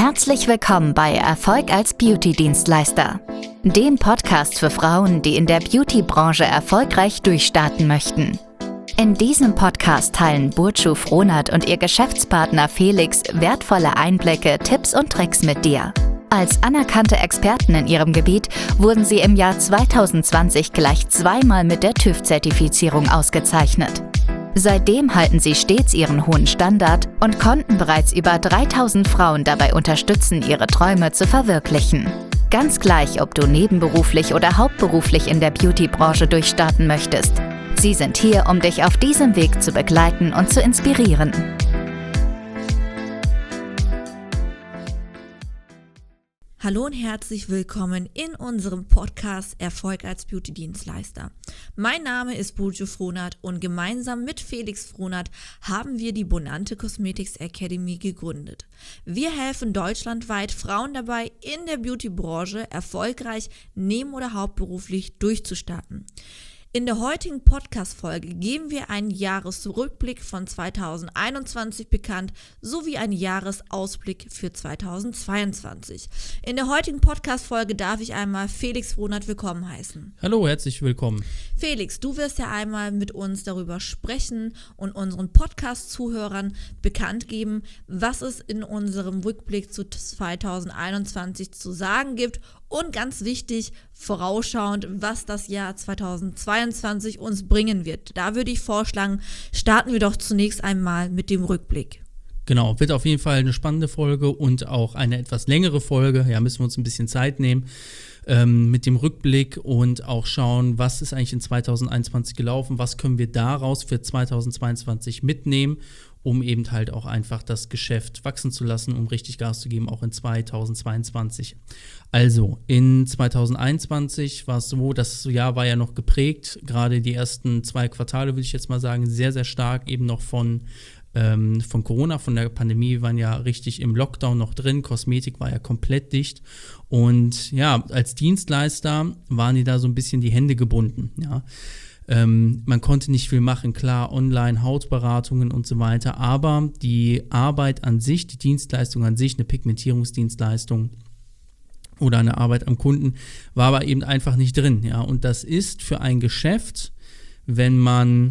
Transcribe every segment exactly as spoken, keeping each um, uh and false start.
Herzlich willkommen bei Erfolg als Beauty-Dienstleister, dem Podcast für Frauen, die in der Beauty-Branche erfolgreich durchstarten möchten. In diesem Podcast teilen Burcu Frohnert und ihr Geschäftspartner Felix wertvolle Einblicke, Tipps und Tricks mit dir. Als anerkannte Experten in ihrem Gebiet wurden sie im Jahr zwanzig zwanzig gleich zweimal mit der TÜV-Zertifizierung ausgezeichnet. Seitdem halten sie stets ihren hohen Standard und konnten bereits über dreitausend Frauen dabei unterstützen, ihre Träume zu verwirklichen. Ganz gleich, ob du nebenberuflich oder hauptberuflich in der Beauty-Branche durchstarten möchtest. Sie sind hier, um dich auf diesem Weg zu begleiten und zu inspirieren. Hallo und herzlich willkommen in unserem Podcast Erfolg als Beauty-Dienstleister. Mein Name ist Burcu Frohnert und gemeinsam mit Felix Frohnert haben wir die Bonante Cosmetics Academy gegründet. Wir helfen deutschlandweit Frauen dabei, in der Beauty-Branche erfolgreich neben- oder hauptberuflich durchzustarten. In der heutigen Podcast-Folge geben wir einen Jahresrückblick von zwanzig einundzwanzig bekannt, sowie einen Jahresausblick für zwanzig zweiundzwanzig. In der heutigen Podcast-Folge darf ich einmal Felix Frohnert willkommen heißen. Hallo, herzlich willkommen. Felix, du wirst ja einmal mit uns darüber sprechen und unseren Podcast-Zuhörern bekannt geben, was es in unserem Rückblick zu zwanzig einundzwanzig zu sagen gibt und ganz wichtig, vorausschauend, was das Jahr zwanzig zweiundzwanzig uns bringen wird. Da würde ich vorschlagen, starten wir doch zunächst einmal mit dem Rückblick. Genau, wird auf jeden Fall eine spannende Folge und auch eine etwas längere Folge. Ja, müssen wir uns ein bisschen Zeit nehmen ähm, mit dem Rückblick und auch schauen, was ist eigentlich in zwanzig einundzwanzig gelaufen, was können wir daraus für zwanzig zweiundzwanzig mitnehmen, um eben halt auch einfach das Geschäft wachsen zu lassen, um richtig Gas zu geben, auch in zwanzig zweiundzwanzig. Also, in zwanzig einundzwanzig war es so, das Jahr war ja noch geprägt, gerade die ersten zwei Quartale, würde ich jetzt mal sagen, sehr, sehr stark eben noch von, ähm, von Corona, von der Pandemie. Wir waren ja richtig im Lockdown noch drin, Kosmetik war ja komplett dicht und ja, als Dienstleister waren die da so ein bisschen die Hände gebunden, ja. Ähm, man konnte nicht viel machen, klar, online, Hautberatungen und so weiter, aber die Arbeit an sich, die Dienstleistung an sich, eine Pigmentierungsdienstleistung oder eine Arbeit am Kunden, war aber eben einfach nicht drin, ja, und das ist für ein Geschäft, wenn man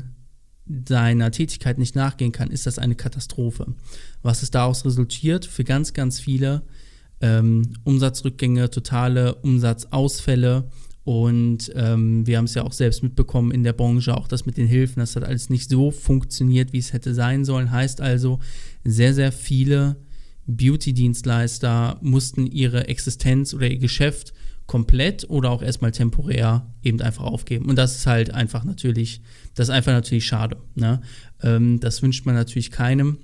seiner Tätigkeit nicht nachgehen kann, ist das eine Katastrophe. Was ist daraus resultiert? Für ganz, ganz viele ähm, Umsatzrückgänge, totale Umsatzausfälle. Und ähm, wir haben es ja auch selbst mitbekommen in der Branche, auch das mit den Hilfen, das hat alles nicht so funktioniert, wie es hätte sein sollen. Heißt also, sehr, sehr viele Beauty-Dienstleister mussten ihre Existenz oder ihr Geschäft komplett oder auch erstmal temporär eben einfach aufgeben. Und das ist halt einfach natürlich, das ist einfach natürlich schade, ne? Ähm, das wünscht man natürlich keinem,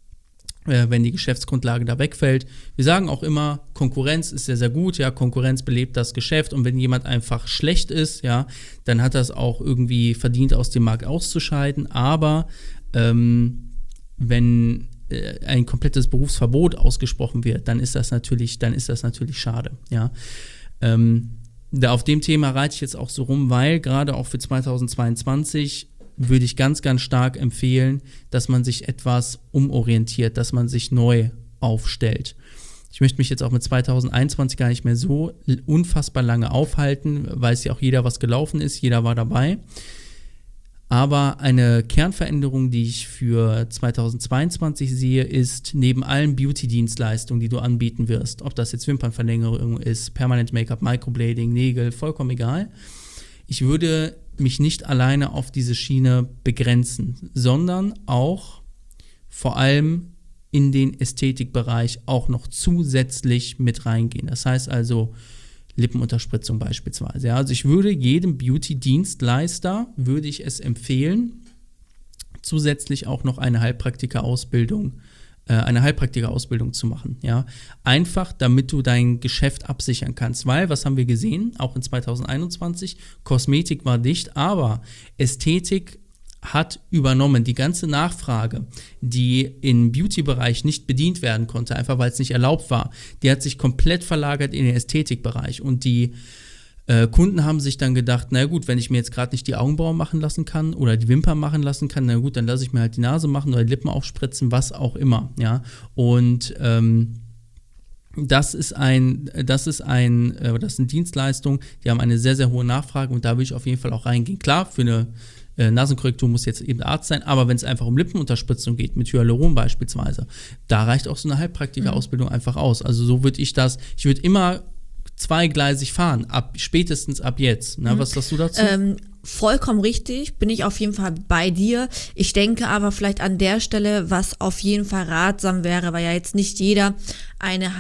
wenn die Geschäftsgrundlage da wegfällt. Wir sagen auch immer, Konkurrenz ist sehr, sehr gut, ja, Konkurrenz belebt das Geschäft und wenn jemand einfach schlecht ist, ja, dann hat das auch irgendwie verdient, aus dem Markt auszuscheiden, aber ähm, wenn äh, ein komplettes Berufsverbot ausgesprochen wird, dann ist das natürlich, dann ist das natürlich schade, ja. Ähm, da auf dem Thema reite ich jetzt auch so rum, weil gerade auch für zwanzig zweiundzwanzig würde ich ganz, ganz stark empfehlen, dass man sich etwas umorientiert, dass man sich neu aufstellt. Ich möchte mich jetzt auch mit zwanzig einundzwanzig gar nicht mehr so unfassbar lange aufhalten, weil es ja auch jeder was gelaufen ist, jeder war dabei. Aber eine Kernveränderung, die ich für zwanzig zweiundzwanzig sehe, ist neben allen Beauty-Dienstleistungen, die du anbieten wirst, ob das jetzt Wimpernverlängerung ist, Permanent Make-up, Microblading, Nägel, vollkommen egal. Ich würde mich nicht alleine auf diese Schiene begrenzen, sondern auch vor allem in den Ästhetikbereich auch noch zusätzlich mit reingehen. Das heißt also Lippenunterspritzung beispielsweise. Ja, also ich würde jedem Beauty-Dienstleister, würde ich es empfehlen, zusätzlich auch noch eine Heilpraktiker-Ausbildung eine Heilpraktiker-Ausbildung zu machen, ja, einfach, damit du dein Geschäft absichern kannst, weil, was haben wir gesehen, auch in zwanzig einundzwanzig, Kosmetik war dicht, aber Ästhetik hat übernommen, die ganze Nachfrage, die im Beauty-Bereich nicht bedient werden konnte, einfach weil es nicht erlaubt war, die hat sich komplett verlagert in den Ästhetikbereich und die Äh, Kunden haben sich dann gedacht, na gut, wenn ich mir jetzt gerade nicht die Augenbrauen machen lassen kann oder die Wimpern machen lassen kann, na gut, dann lasse ich mir halt die Nase machen oder die Lippen aufspritzen, was auch immer, ja. Und ähm, Das ist ein, das ist ein, äh, das sind Dienstleistungen, die haben eine sehr, sehr hohe Nachfrage und da würde ich auf jeden Fall auch reingehen. Klar, für eine äh, Nasenkorrektur muss jetzt eben Arzt sein, aber wenn es einfach um Lippenunterspritzung geht, mit Hyaluron beispielsweise, da reicht auch so eine Heilpraktiker-Ausbildung mhm. einfach aus. Also so würde ich das, ich würde immer zweigleisig fahren, ab spätestens ab jetzt. Na, mhm. Was sagst du dazu? Ähm, vollkommen richtig, bin ich auf jeden Fall bei dir. Ich denke aber vielleicht an der Stelle, was auf jeden Fall ratsam wäre, weil ja jetzt nicht jeder eine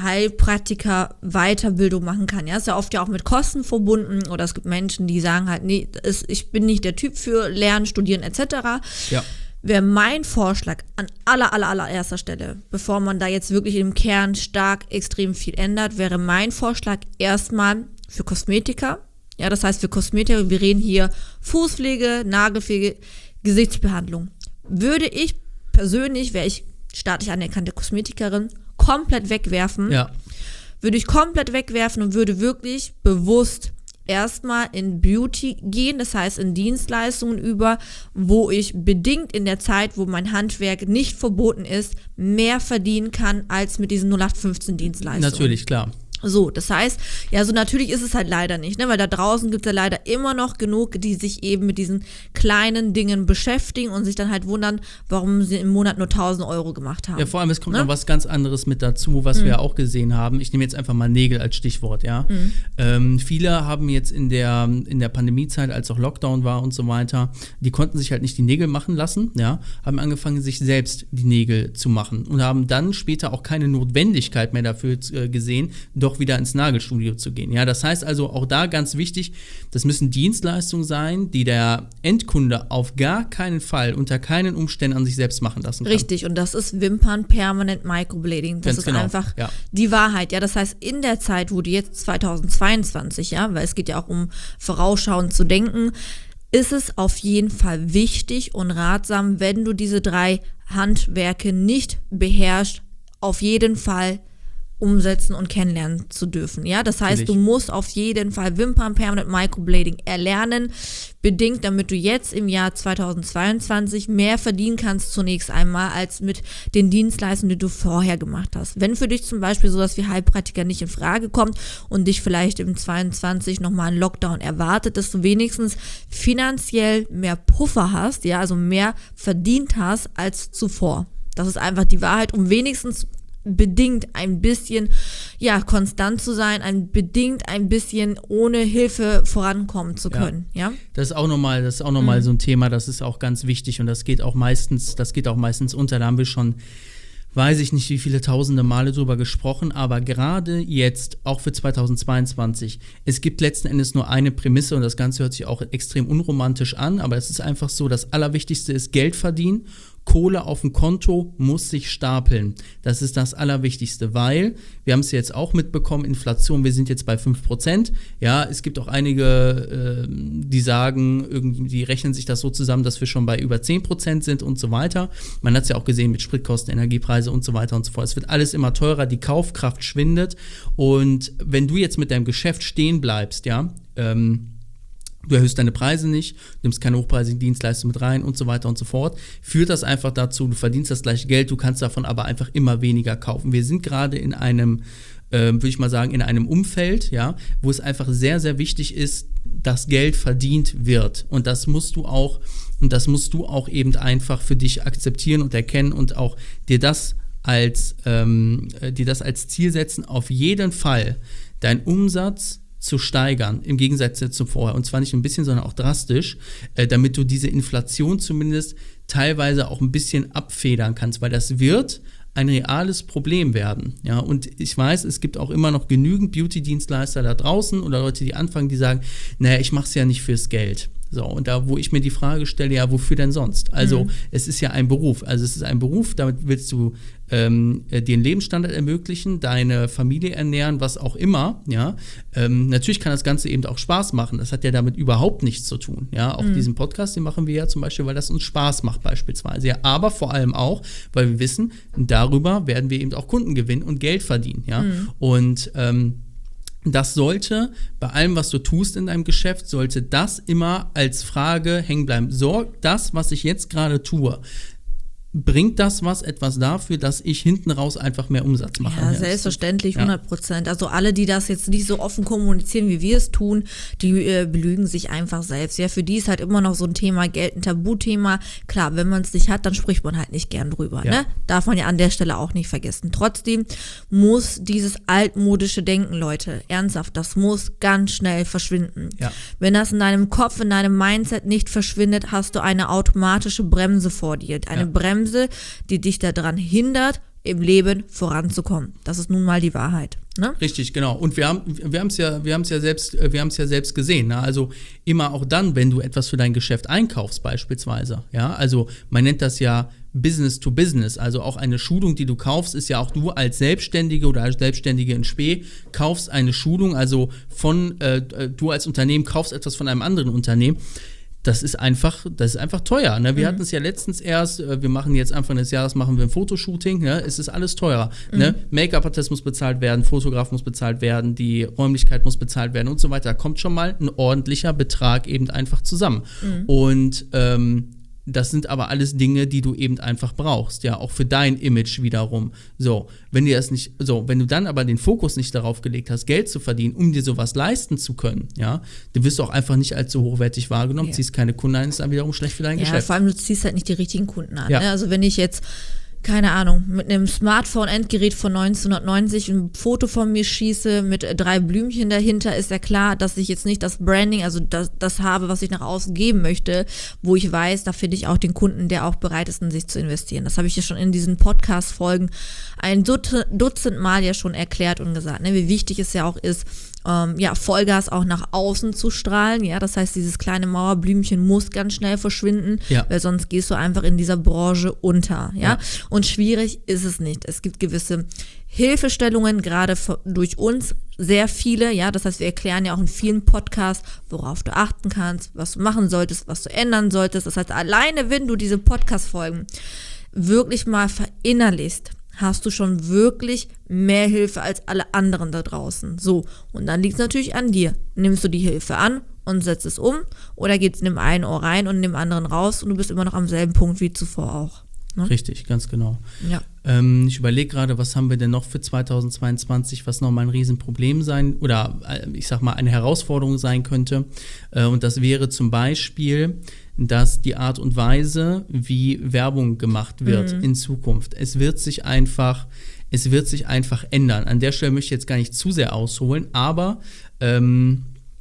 Heilpraktiker-Weiterbildung machen kann. Ja, ist ja oft ja auch mit Kosten verbunden oder es gibt Menschen, die sagen halt, nee, ist, ich bin nicht der Typ für Lernen, Studieren et cetera. Ja. Wäre mein Vorschlag an aller, aller, allererster Stelle, bevor man da jetzt wirklich im Kern stark extrem viel ändert, wäre mein Vorschlag erstmal für Kosmetiker. Ja, das heißt für Kosmetiker, wir reden hier Fußpflege, Nagelpflege, Gesichtsbehandlung. Würde ich persönlich, wäre ich staatlich anerkannte Kosmetikerin, komplett wegwerfen. Ja. Würde ich komplett wegwerfen und würde wirklich bewusst erstmal in Beauty gehen, das heißt in Dienstleistungen über, wo ich bedingt in der Zeit, wo mein Handwerk nicht verboten ist, mehr verdienen kann als mit diesen null acht fünfzehn Dienstleistungen. Natürlich, klar. So, das heißt, ja, so natürlich ist es halt leider nicht, ne, weil da draußen gibt es ja leider immer noch genug, die sich eben mit diesen kleinen Dingen beschäftigen und sich dann halt wundern, warum sie im Monat nur tausend Euro gemacht haben. Ja, vor allem, es kommt ne? noch was ganz anderes mit dazu, was mhm. wir ja auch gesehen haben. Ich nehme jetzt einfach mal Nägel als Stichwort, ja. Mhm. Ähm, viele haben jetzt in der, in der Pandemiezeit, als auch Lockdown war und so weiter, die konnten sich halt nicht die Nägel machen lassen, ja, haben angefangen, sich selbst die Nägel zu machen und haben dann später auch keine Notwendigkeit mehr dafür äh, gesehen, doch wieder ins Nagelstudio zu gehen. Ja, das heißt also auch da ganz wichtig, das müssen Dienstleistungen sein, die der Endkunde auf gar keinen Fall, unter keinen Umständen an sich selbst machen lassen kann. Richtig, und das ist Wimpern Permanent Microblading. Das ganz ist genau. einfach ja. die Wahrheit. Ja, das heißt, in der Zeit, wo du jetzt zweitausendzweiundzwanzig, ja, weil es geht ja auch um vorausschauend zu denken, ist es auf jeden Fall wichtig und ratsam, wenn du diese drei Handwerke nicht beherrschst, auf jeden Fall umsetzen und kennenlernen zu dürfen. Ja, das heißt, Natürlich. Du musst auf jeden Fall Wimpern Permanent Microblading erlernen, bedingt, damit du jetzt im Jahr zweitausendzweiundzwanzig mehr verdienen kannst zunächst einmal, als mit den Dienstleistungen, die du vorher gemacht hast. Wenn für dich zum Beispiel sowas wie Heilpraktiker nicht in Frage kommt und dich vielleicht im zweiundzwanzig nochmal ein Lockdown erwartet, dass du wenigstens finanziell mehr Puffer hast, ja, also mehr verdient hast als zuvor. Das ist einfach die Wahrheit, um wenigstens bedingt ein bisschen, ja, konstant zu sein, ein bedingt ein bisschen ohne Hilfe vorankommen zu können, ja. ja? Das ist auch nochmal, das ist auch nochmal mhm. so ein Thema, das ist auch ganz wichtig und das geht auch meistens, das geht auch meistens unter, da haben wir schon, weiß ich nicht, wie viele tausende Male drüber gesprochen, aber gerade jetzt, auch für zweitausendzweiundzwanzig, es gibt letzten Endes nur eine Prämisse und das Ganze hört sich auch extrem unromantisch an, aber es ist einfach so, das Allerwichtigste ist Geld verdienen. Kohle auf dem Konto muss sich stapeln. Das ist das Allerwichtigste, weil, wir haben es jetzt auch mitbekommen, Inflation, wir sind jetzt bei fünf Prozent. Ja, es gibt auch einige, äh, die sagen, irgendwie, die rechnen sich das so zusammen, dass wir schon bei über zehn Prozent sind und so weiter. Man hat es ja auch gesehen mit Spritkosten, Energiepreise und so weiter und so fort. Es wird alles immer teurer, die Kaufkraft schwindet. Und wenn du jetzt mit deinem Geschäft stehen bleibst, ja, ähm, du erhöhst deine Preise nicht, nimmst keine hochpreisigen Dienstleistungen mit rein und so weiter und so fort, führt das einfach dazu, du verdienst das gleiche Geld, du kannst davon aber einfach immer weniger kaufen. Wir sind gerade in einem, äh, würde ich mal sagen, in einem Umfeld, ja, wo es einfach sehr, sehr wichtig ist, dass Geld verdient wird. Und das musst du auch, und das musst du auch eben einfach für dich akzeptieren und erkennen und auch dir das als, ähm, dir das als Ziel setzen, auf jeden Fall dein Umsatz zu steigern, im Gegensatz zu vorher. Und zwar nicht ein bisschen, sondern auch drastisch, äh, damit du diese Inflation zumindest teilweise auch ein bisschen abfedern kannst, weil das wird ein reales Problem werden. Ja, und ich weiß, es gibt auch immer noch genügend Beauty-Dienstleister da draußen oder Leute, die anfangen, die sagen, naja, ich mache es ja nicht fürs Geld. So, und da, wo ich mir die Frage stelle, ja, wofür denn sonst? Also, mhm. es ist ja ein Beruf. Also, es ist ein Beruf, damit willst du ähm, dir einen Lebensstandard ermöglichen, deine Familie ernähren, was auch immer, ja. Ähm, natürlich kann das Ganze eben auch Spaß machen. Das hat ja damit überhaupt nichts zu tun, ja. Auch mhm. diesen Podcast, den machen wir ja zum Beispiel, weil das uns Spaß macht beispielsweise, ja. Aber vor allem auch, weil wir wissen, darüber werden wir eben auch Kunden gewinnen und Geld verdienen, ja. Mhm. Und, ähm, das sollte, bei allem, was du tust in deinem Geschäft, sollte das immer als Frage hängen bleiben. Sorgt das, was ich jetzt gerade tue, bringt das was, etwas dafür, dass ich hinten raus einfach mehr Umsatz mache? Ja, selbstverständlich, hundert Prozent. Ja. Also alle, die das jetzt nicht so offen kommunizieren, wie wir es tun, die äh, belügen sich einfach selbst. Ja, für die ist halt immer noch so ein Thema Geld ein Tabuthema. Klar, wenn man es nicht hat, dann spricht man halt nicht gern drüber. Ja. Ne? Darf man ja an der Stelle auch nicht vergessen. Trotzdem muss dieses altmodische Denken, Leute, ernsthaft, das muss ganz schnell verschwinden. Ja. Wenn das in deinem Kopf, in deinem Mindset nicht verschwindet, hast du eine automatische Bremse vor dir. Eine ja. Bremse, die dich daran hindert, im Leben voranzukommen. Das ist nun mal die Wahrheit. Ne? Richtig, genau. Und wir haben wir haben es ja wir haben es ja selbst wir haben es ja selbst gesehen. Ne? Also immer auch dann, wenn du etwas für dein Geschäft einkaufst beispielsweise. Ja, also man nennt das ja Business to Business. Also auch eine Schulung, die du kaufst, ist ja auch du als Selbstständige oder als Selbstständige in Spee kaufst eine Schulung. Also von äh, du als Unternehmen kaufst etwas von einem anderen Unternehmen. Das ist einfach, das ist einfach teuer. Ne? Wir mhm. hatten es ja letztens erst, wir machen jetzt Anfang des Jahres machen wir ein Fotoshooting, ne? Es ist alles teurer. Mhm. Ne? Make-up-Artist muss bezahlt werden, Fotograf muss bezahlt werden, die Räumlichkeit muss bezahlt werden und so weiter. Da kommt schon mal ein ordentlicher Betrag eben einfach zusammen. Mhm. Und ähm, das sind aber alles Dinge, die du eben einfach brauchst, ja, auch für dein Image wiederum. So, wenn dir das nicht, so, wenn du dann aber den Fokus nicht darauf gelegt hast, Geld zu verdienen, um dir sowas leisten zu können, ja, dann wirst du auch einfach nicht als so hochwertig wahrgenommen, ja. ziehst keine Kunden ein, ist dann wiederum schlecht für dein ja, Geschäft. Ja, vor allem du ziehst halt nicht die richtigen Kunden an. Ja. Ne? Also wenn ich jetzt keine Ahnung, mit einem Smartphone-Endgerät von neunzehnhundertneunzig ein Foto von mir schieße mit drei Blümchen dahinter, ist ja klar, dass ich jetzt nicht das Branding, also das, das habe, was ich nach außen geben möchte, wo ich weiß, da finde ich auch den Kunden, der auch bereit ist, in sich zu investieren. Das habe ich ja schon in diesen Podcast-Folgen ein Dutzend, Dutzend Mal ja schon erklärt und gesagt, ne, wie wichtig es ja auch ist, Ähm, ja, Vollgas auch nach außen zu strahlen, ja, das heißt, dieses kleine Mauerblümchen muss ganz schnell verschwinden, ja. weil sonst gehst du einfach in dieser Branche unter, ja? ja, und schwierig ist es nicht. Es gibt gewisse Hilfestellungen, gerade durch uns, sehr viele, ja, das heißt, wir erklären ja auch in vielen Podcasts, worauf du achten kannst, was du machen solltest, was du ändern solltest, das heißt, alleine, wenn du diese Podcast-Folgen wirklich mal verinnerlichst, hast du schon wirklich mehr Hilfe als alle anderen da draußen. So, und dann liegt es natürlich an dir. Nimmst du die Hilfe an und setzt es um oder geht es in dem einen Ohr rein und in dem anderen raus und du bist immer noch am selben Punkt wie zuvor auch. Ne? Richtig, ganz genau. Ja. Ähm, ich überlege gerade, was haben wir denn noch für zweitausendzweiundzwanzig, was nochmal ein Riesenproblem sein oder äh, ich sag mal eine Herausforderung sein könnte. Äh, und das wäre zum Beispiel, dass die Art und Weise, wie Werbung gemacht wird mhm. in Zukunft, es wird sich einfach, es wird sich einfach ändern. An der Stelle möchte ich jetzt gar nicht zu sehr ausholen, aber ähm,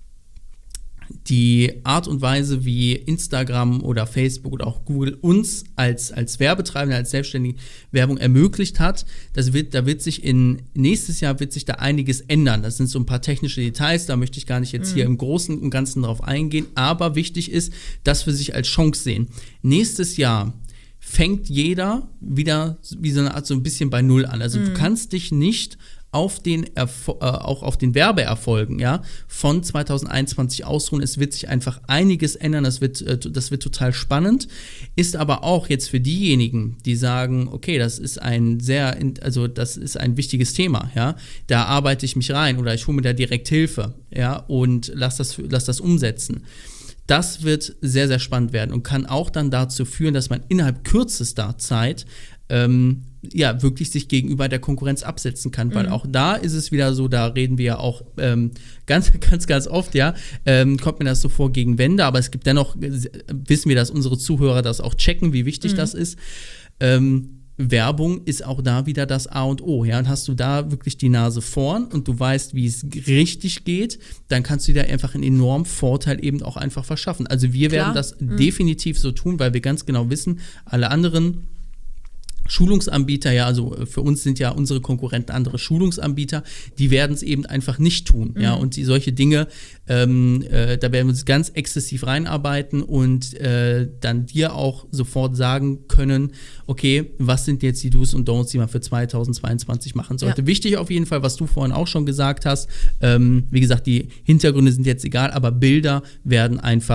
die Art und Weise, wie Instagram oder Facebook oder auch Google uns als, als Werbetreibende, als Selbstständige Werbung ermöglicht hat, das wird, da wird sich in nächstes Jahr wird sich da einiges ändern. Das sind so ein paar technische Details, da möchte ich gar nicht jetzt mhm. hier im Großen und Ganzen drauf eingehen, aber wichtig ist, dass wir sich als Chance sehen. Nächstes Jahr fängt jeder wieder wie so eine Art so ein bisschen bei Null an. Also mhm. du kannst dich nicht auf den Erfo- äh, auch auf den Werbeerfolgen, ja, von zweitausendeinundzwanzig ausruhen. Es wird sich einfach einiges ändern, das wird, äh, das wird total spannend, ist aber auch jetzt für diejenigen, die sagen, okay, das ist ein sehr, also das ist ein wichtiges Thema, ja, da arbeite ich mich rein oder ich hole mir da direkt Hilfe, ja, und lass das, lass das umsetzen. Das wird sehr, sehr spannend werden und kann auch dann dazu führen, dass man innerhalb kürzester Zeit ähm, ja, wirklich sich gegenüber der Konkurrenz absetzen kann, weil mhm. auch da ist es wieder so, da reden wir ja auch ähm, ganz, ganz, ganz oft, ja, ähm, kommt mir das so vor gegen Wände, aber es gibt dennoch, wissen wir, dass unsere Zuhörer das auch checken, wie wichtig mhm. das ist. Ähm, Werbung ist auch da wieder das A und O, ja, und hast du da wirklich die Nase vorn und du weißt, wie es richtig geht, dann kannst du dir einfach einen enormen Vorteil eben auch einfach verschaffen. Also wir Klar. werden das mhm. definitiv so tun, weil wir ganz genau wissen, alle anderen Schulungsanbieter, ja, also für uns sind ja unsere Konkurrenten andere Schulungsanbieter, die werden es eben einfach nicht tun, mhm. ja, und die solche Dinge, ähm, äh, da werden wir uns ganz exzessiv reinarbeiten und äh, dann dir auch sofort sagen können, okay, was sind jetzt die Do's und Don'ts, die man für zweitausendzweiundzwanzig machen sollte. Ja. Wichtig auf jeden Fall, was du vorhin auch schon gesagt hast, ähm, wie gesagt, die Hintergründe sind jetzt egal, aber Bilder werden einfach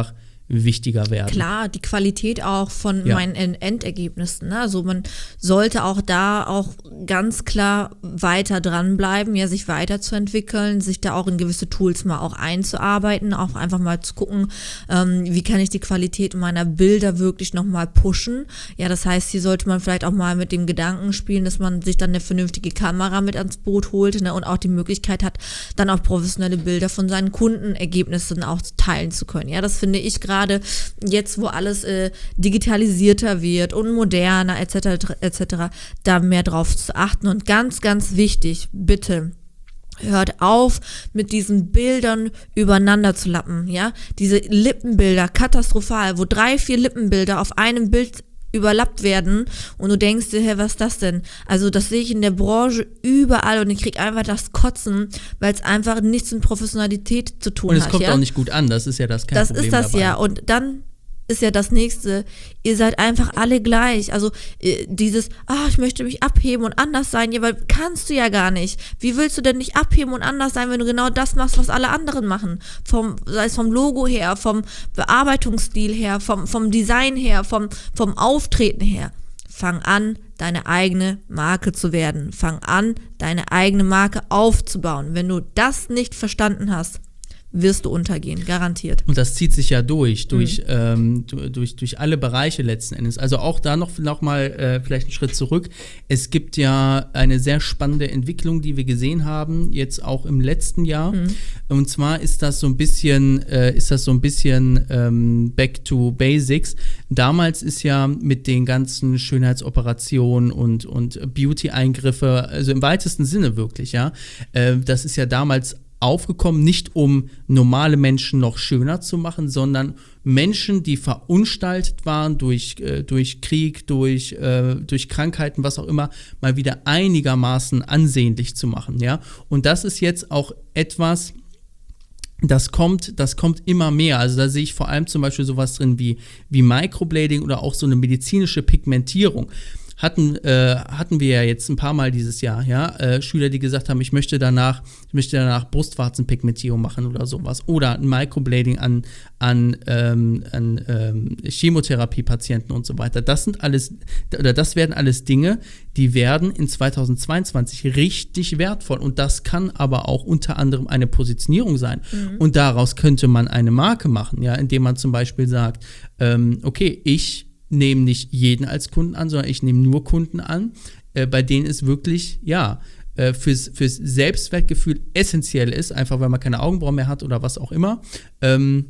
wichtiger werden. Klar, die Qualität auch von Ja. meinen End- Endergebnissen. Ne? Also man sollte auch da auch ganz klar weiter dranbleiben, ja, sich weiterzuentwickeln, sich da auch in gewisse Tools mal auch einzuarbeiten, auch einfach mal zu gucken, ähm, wie kann ich die Qualität meiner Bilder wirklich nochmal pushen. Ja, das heißt, hier sollte man vielleicht auch mal mit dem Gedanken spielen, dass man sich dann eine vernünftige Kamera mit ans Boot holt, ne? Und auch die Möglichkeit hat, dann auch professionelle Bilder von seinen Kundenergebnissen auch teilen zu können. Ja, das finde ich gerade Gerade jetzt, wo alles äh, digitalisierter wird und moderner et cetera et cetera, da mehr drauf zu achten. Und ganz, ganz wichtig, bitte hört auf, mit diesen Bildern übereinander zu lappen. Ja, diese Lippenbilder, katastrophal, wo drei, vier Lippenbilder auf einem Bild überlappt werden und du denkst dir, hey, was ist das denn? Also das sehe ich in der Branche überall und ich kriege einfach das Kotzen, weil es einfach nichts mit Professionalität zu tun hat. Und es kommt ja? auch nicht gut an, das ist ja das kein das Problem ist das dabei. ja und dann ist ja das Nächste, ihr seid einfach alle gleich, also äh, dieses, ah, ich möchte mich abheben und anders sein, ja, weil kannst du ja gar nicht. Wie willst du denn nicht abheben und anders sein, wenn du genau das machst, was alle anderen machen? Vom, sei es vom Logo her, vom Bearbeitungsstil her, vom, vom Design her, vom, vom Auftreten her. Fang an, deine eigene Marke zu werden. Fang an, deine eigene Marke aufzubauen. Wenn du das nicht verstanden hast, wirst du untergehen, garantiert. Und das zieht sich ja durch, durch, mhm. ähm, durch, durch alle Bereiche letzten Endes. Also auch da noch, noch mal äh, vielleicht einen Schritt zurück. Es gibt ja eine sehr spannende Entwicklung, die wir gesehen haben, jetzt auch im letzten Jahr. Mhm. Und zwar ist das so ein bisschen, äh, ist das so ein bisschen ähm, back to basics. Damals ist ja mit den ganzen Schönheitsoperationen und, und Beauty-Eingriffe, also im weitesten Sinne wirklich, ja, äh, das ist ja damals aufgekommen, nicht um normale Menschen noch schöner zu machen, sondern Menschen, die verunstaltet waren durch, äh, durch Krieg, durch, äh, durch Krankheiten, was auch immer, mal wieder einigermaßen ansehnlich zu machen, ja. Und das ist jetzt auch etwas, das kommt, das kommt immer mehr. Also da sehe ich vor allem zum Beispiel sowas drin wie, wie Microblading oder auch so eine medizinische Pigmentierung. Hatten, äh, hatten wir ja jetzt ein paar Mal dieses Jahr, ja, äh, Schüler, die gesagt haben, ich möchte danach, ich möchte danach Brustwarzenpigmentierung machen oder sowas. Oder ein Microblading an, an, ähm, an ähm, Chemotherapie-Patienten und so weiter. Das sind alles, oder das werden alles Dinge, die werden in zweitausendzweiundzwanzig richtig wertvoll. Und das kann aber auch unter anderem eine Positionierung sein. Mhm. Und daraus könnte man eine Marke machen, ja, indem man zum Beispiel sagt, ähm, okay, ich nehme nicht jeden als Kunden an, sondern ich nehme nur Kunden an, äh, bei denen es wirklich, ja, äh, fürs, fürs Selbstwertgefühl essentiell ist, einfach weil man keine Augenbrauen mehr hat oder was auch immer, ähm,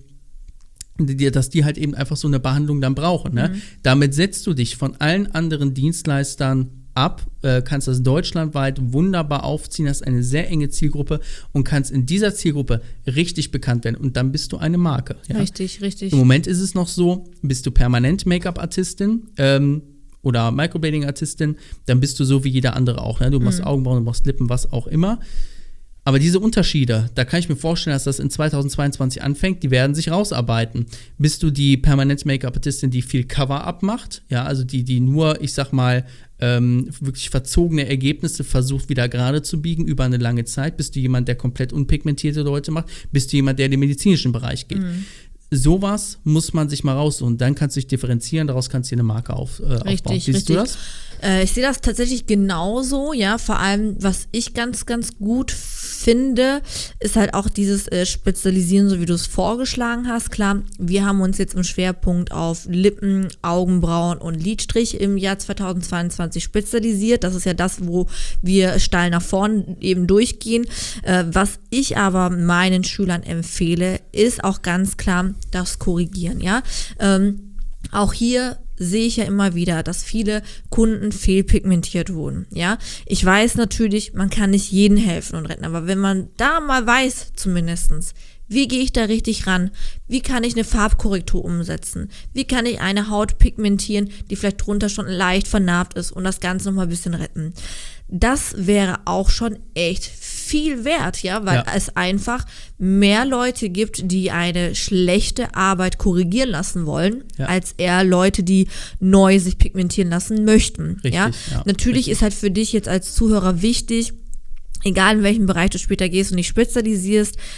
die, dass die halt eben einfach so eine Behandlung dann brauchen. Ne? Mhm. Damit setzt du dich von allen anderen Dienstleistern ab, äh, kannst das deutschlandweit wunderbar aufziehen, hast eine sehr enge Zielgruppe und kannst in dieser Zielgruppe richtig bekannt werden und dann bist du eine Marke. Ja? Richtig, richtig. Im Moment ist es noch so, bist du permanent Make-up-Artistin ähm, oder Microblading-Artistin, dann bist du so wie jeder andere auch. Ne? Du machst mhm. Augenbrauen, du machst Lippen, was auch immer. Aber diese Unterschiede, da kann ich mir vorstellen, dass das in zweitausendzweiundzwanzig anfängt, die werden sich rausarbeiten. Bist du die permanent Make-up-Artistin, die viel Cover-Up macht, ja, also die, die nur, ich sag mal, ähm, wirklich verzogene Ergebnisse versucht wieder gerade zu biegen über eine lange Zeit? Bist du jemand, der komplett unpigmentierte Leute macht? Bist du jemand, der in den medizinischen Bereich geht? Mhm. Sowas muss man sich mal raussuchen. Dann kannst du dich differenzieren, daraus kannst du dir eine Marke auf, äh, aufbauen. Richtig, Siehst richtig. du das? Äh, ich sehe das tatsächlich genauso, ja, vor allem, was ich ganz, ganz gut finde, ist halt auch dieses äh, Spezialisieren, so wie du es vorgeschlagen hast. Klar, wir haben uns jetzt im Schwerpunkt auf Lippen, Augenbrauen und Lidstrich im Jahr zweitausendzweiundzwanzig spezialisiert. Das ist ja das, wo wir steil nach vorn eben durchgehen. Äh, was ich aber meinen Schülern empfehle, ist auch ganz klar das Korrigieren, ja. Ähm, auch hier sehe ich ja immer wieder, dass viele Kunden fehlpigmentiert wurden, ja. Ich weiß natürlich, man kann nicht jedem helfen und retten, aber wenn man da mal weiß zumindestens, wie gehe ich da richtig ran? Wie kann ich eine Farbkorrektur umsetzen? Wie kann ich eine Haut pigmentieren, die vielleicht drunter schon leicht vernarbt ist und das Ganze nochmal ein bisschen retten? Das wäre auch schon echt viel wert, ja, weil ja. es einfach mehr Leute gibt, die eine schlechte Arbeit korrigieren lassen wollen, ja. als eher Leute, die neu sich pigmentieren lassen möchten. Richtig, ja? ja, Natürlich richtig. ist halt für dich jetzt als Zuhörer wichtig, egal in welchem Bereich du später gehst und dich spezialisierst,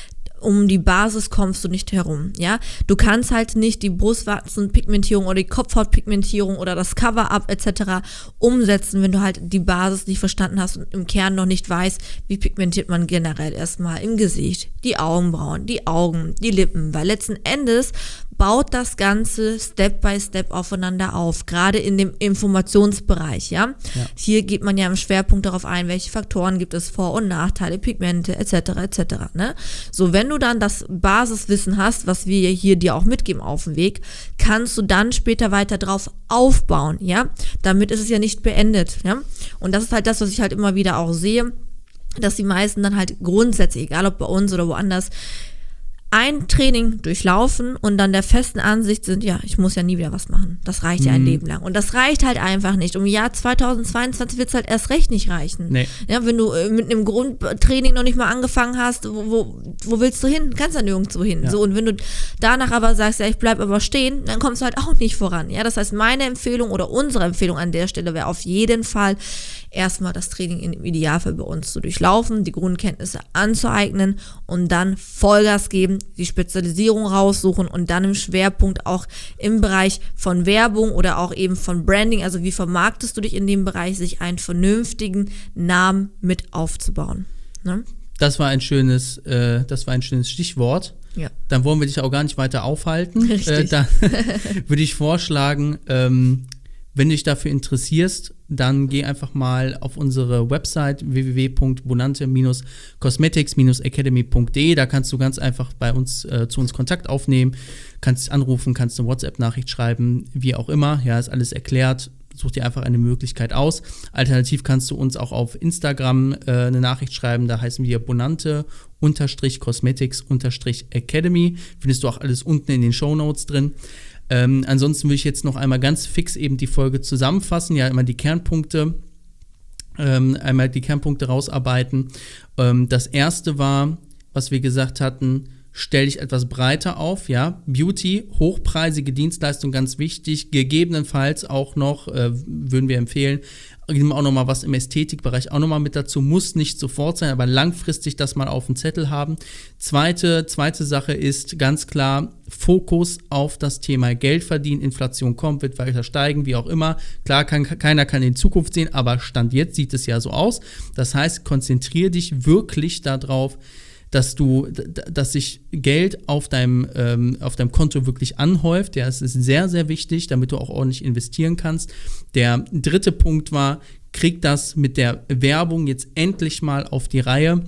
um die Basis kommst du nicht herum, ja. Du kannst halt nicht die Brustwarzenpigmentierung oder die Kopfhautpigmentierung oder das Cover-Up et cetera umsetzen, wenn du halt die Basis nicht verstanden hast und im Kern noch nicht weißt, wie pigmentiert man generell erstmal im Gesicht, die Augenbrauen, die Augen, die Lippen, weil letzten Endes baut das Ganze Step by Step aufeinander auf, gerade in dem Informationsbereich, ja? Ja. Hier geht man ja im Schwerpunkt darauf ein, welche Faktoren gibt es, Vor- und Nachteile, Pigmente et cetera et cetera. Ne? So, wenn du dann das Basiswissen hast, was wir hier dir auch mitgeben auf dem Weg, kannst du dann später weiter drauf aufbauen, ja? Damit ist es ja nicht beendet, ja? Und das ist halt das, was ich halt immer wieder auch sehe, dass die meisten dann halt grundsätzlich, egal ob bei uns oder woanders, ein Training durchlaufen und dann der festen Ansicht sind, ja, ich muss ja nie wieder was machen. Das reicht ja ein Mhm. Leben lang. Und das reicht halt einfach nicht. Um Jahr zweitausendzweiundzwanzig wird es halt erst recht nicht reichen. Nee. Ja, wenn du äh, mit einem Grundtraining noch nicht mal angefangen hast, wo, wo, wo willst du hin? Kannst ja nirgendwo hin. Ja. So, und wenn du danach aber sagst, ja, ich bleib aber stehen, dann kommst du halt auch nicht voran. Ja, das heißt, meine Empfehlung oder unsere Empfehlung an der Stelle wäre auf jeden Fall, erstmal das Training im Idealfall bei uns zu durchlaufen, die Grundkenntnisse anzueignen und dann Vollgas geben, die Spezialisierung raussuchen und dann im Schwerpunkt auch im Bereich von Werbung oder auch eben von Branding, also wie vermarktest du dich in dem Bereich, sich einen vernünftigen Namen mit aufzubauen. Ne? Das war ein schönes, äh, das war ein schönes Stichwort. Ja. Dann wollen wir dich auch gar nicht weiter aufhalten. Richtig. Äh, dann würde ich vorschlagen, ähm, wenn du dich dafür interessierst, dann geh einfach mal auf unsere Website w w w punkt bonante cosmetics academy punkt d e. Da kannst du ganz einfach bei uns äh, zu uns Kontakt aufnehmen, kannst anrufen, kannst eine WhatsApp-Nachricht schreiben, wie auch immer. Ja, ist alles erklärt. Such dir einfach eine Möglichkeit aus. Alternativ kannst du uns auch auf Instagram äh, eine Nachricht schreiben. Da heißen wir bonante cosmetics academy. Findest du auch alles unten in den Shownotes drin. Ähm, ansonsten will ich jetzt noch einmal ganz fix eben die Folge zusammenfassen, ja, immer die Kernpunkte, ähm, einmal die Kernpunkte rausarbeiten. Ähm, das erste war, was wir gesagt hatten, stell dich etwas breiter auf, ja, Beauty, hochpreisige Dienstleistung, ganz wichtig, gegebenenfalls auch noch, äh, würden wir empfehlen, auch noch mal was im Ästhetikbereich auch noch mal mit dazu, muss nicht sofort sein, aber langfristig das mal auf dem Zettel haben. Zweite, zweite Sache ist ganz klar, Fokus auf das Thema Geld verdienen, Inflation kommt, wird weiter steigen, wie auch immer. Klar, kann, keiner kann in Zukunft sehen, aber Stand jetzt sieht es ja so aus. Das heißt, konzentriere dich wirklich darauf, dass du, dass sich Geld auf deinem, ähm, auf deinem Konto wirklich anhäuft. Ja, es ist sehr, sehr wichtig, damit du auch ordentlich investieren kannst. Der dritte Punkt war, krieg das mit der Werbung jetzt endlich mal auf die Reihe,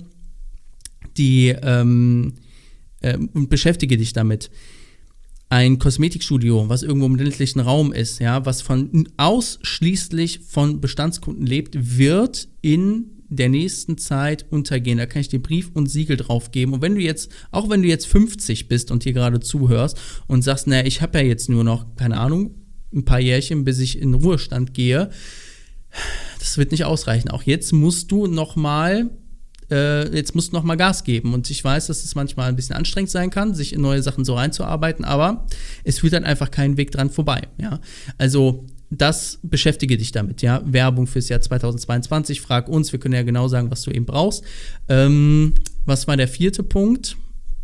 die, ähm, äh, und beschäftige dich damit. Ein Kosmetikstudio, was irgendwo im ländlichen Raum ist, ja, was von ausschließlich von Bestandskunden lebt, wird in der nächsten Zeit untergehen. Da kann ich dir Brief und Siegel drauf geben. Und wenn du jetzt, auch wenn du jetzt fünfzig bist und hier gerade zuhörst und sagst, naja, ich habe ja jetzt nur noch, keine Ahnung, ein paar Jährchen, bis ich in den Ruhestand gehe, das wird nicht ausreichen. Auch jetzt musst du noch mal äh, jetzt musst du noch mal Gas geben. Und ich weiß, dass es manchmal ein bisschen anstrengend sein kann, sich in neue Sachen so reinzuarbeiten, aber es führt dann einfach keinen Weg dran vorbei. Ja? Also das beschäftige dich damit, ja. Werbung fürs Jahr zweitausendzweiundzwanzig, frag uns, wir können ja genau sagen, was du eben brauchst. Ähm, was war der vierte Punkt?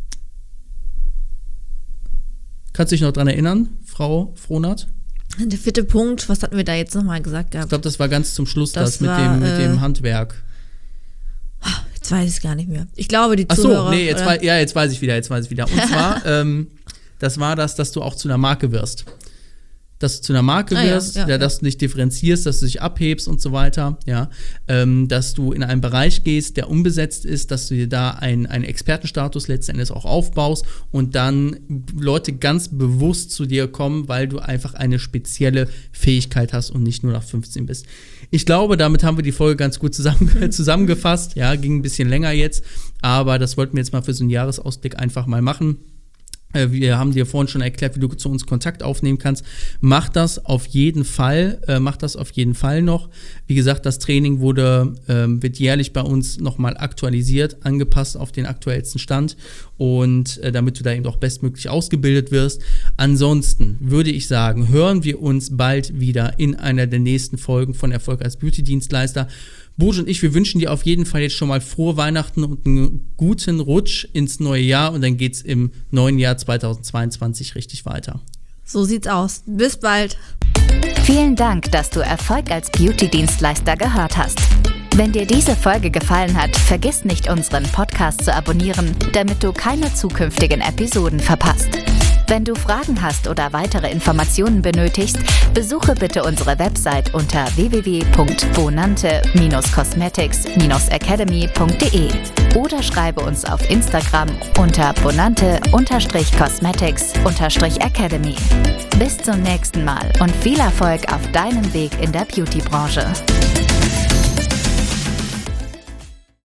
Kannst du dich noch dran erinnern, Frau Frohnert? Der vierte Punkt, was hatten wir da jetzt nochmal gesagt gehabt? Ich glaube, das war ganz zum Schluss das, das das mit, war, dem, mit äh, dem Handwerk. Jetzt weiß ich es gar nicht mehr. Ich glaube, die Ach so, Zuhörer... nee, jetzt oder? war, ja, jetzt weiß ich wieder, jetzt weiß ich wieder. Und zwar, ähm, das war das, dass du auch zu einer Marke wirst. Dass du zu einer Marke ah, wirst, ja, ja, ja, dass du dich differenzierst, dass du dich abhebst und so weiter, ja, ähm, dass du in einen Bereich gehst, der unbesetzt ist, dass du dir da einen, einen Expertenstatus letzten Endes auch aufbaust und dann Leute ganz bewusst zu dir kommen, weil du einfach eine spezielle Fähigkeit hast und nicht nur nach fünfzehn bist. Ich glaube, damit haben wir die Folge ganz gut zusammen, zusammengefasst, ja, ging ein bisschen länger jetzt, aber das wollten wir jetzt mal für so einen Jahresausblick einfach mal machen. Wir haben dir vorhin schon erklärt, wie du zu uns Kontakt aufnehmen kannst. Mach das auf jeden Fall, äh, mach das auf jeden Fall noch. Wie gesagt, das Training wurde, ähm, wird jährlich bei uns nochmal aktualisiert, angepasst auf den aktuellsten Stand und äh, damit du da eben auch bestmöglich ausgebildet wirst. Ansonsten würde ich sagen, hören wir uns bald wieder in einer der nächsten Folgen von Erfolg als Beauty-Dienstleister. Burcu und ich, wir wünschen dir auf jeden Fall jetzt schon mal frohe Weihnachten und einen guten Rutsch ins neue Jahr und dann geht's im neuen Jahr zweitausendzweiundzwanzig richtig weiter. So sieht's aus. Bis bald. Vielen Dank, dass du Erfolg als Beauty-Dienstleister gehört hast. Wenn dir diese Folge gefallen hat, vergiss nicht, unseren Podcast zu abonnieren, damit du keine zukünftigen Episoden verpasst. Wenn du Fragen hast oder weitere Informationen benötigst, besuche bitte unsere Website unter w w w punkt bonante Cosmetics academy punkt de oder schreibe uns auf Instagram unter bonante Cosmetics academy. Bis zum nächsten Mal und viel Erfolg auf deinem Weg in der Beauty-Branche.